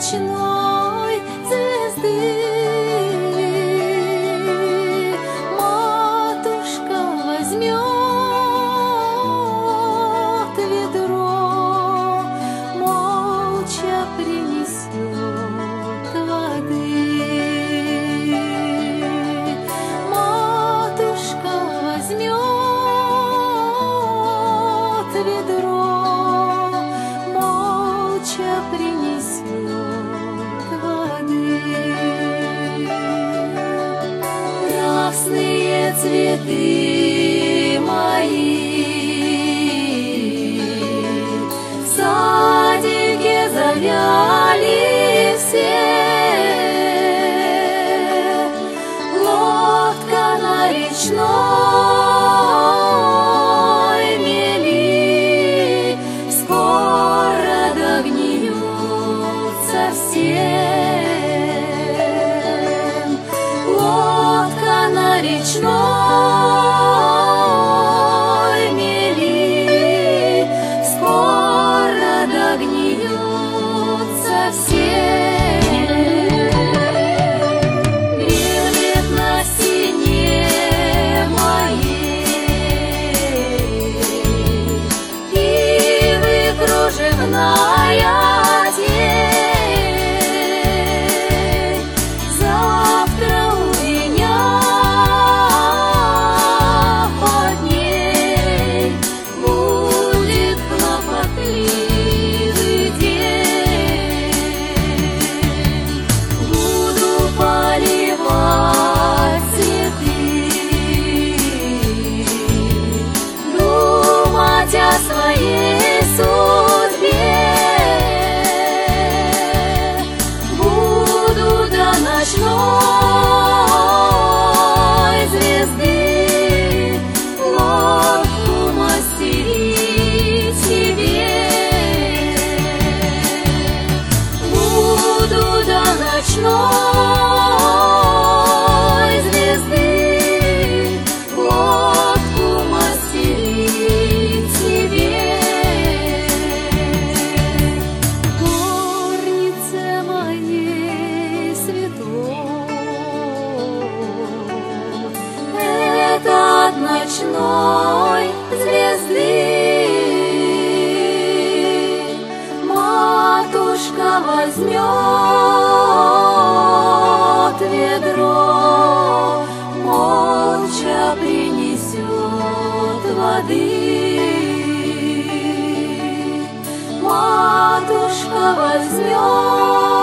ночной звезды. Матушка возьмет ведро, молча принесет воды. Матушка возьмет ведро, молча принесет воды. Красные цветы мои в садике завяли все. Лодка на речной мели скоро догниются все. Лодка на речной мели скоро догниются все. Бревнет на стене моей ивы кружевная тень. Завтра у меня под ней будет хлопотливый день. Буду поливать цветы, думать о своей судьбе. Буду до ночной звезды лодку мастерить себе. Буду до ночной звезды лодку мастерить себе. В горнице моей святой этот ночной звезды. Матушка возьмет ведро, молча принесет воды. Матушка возьмет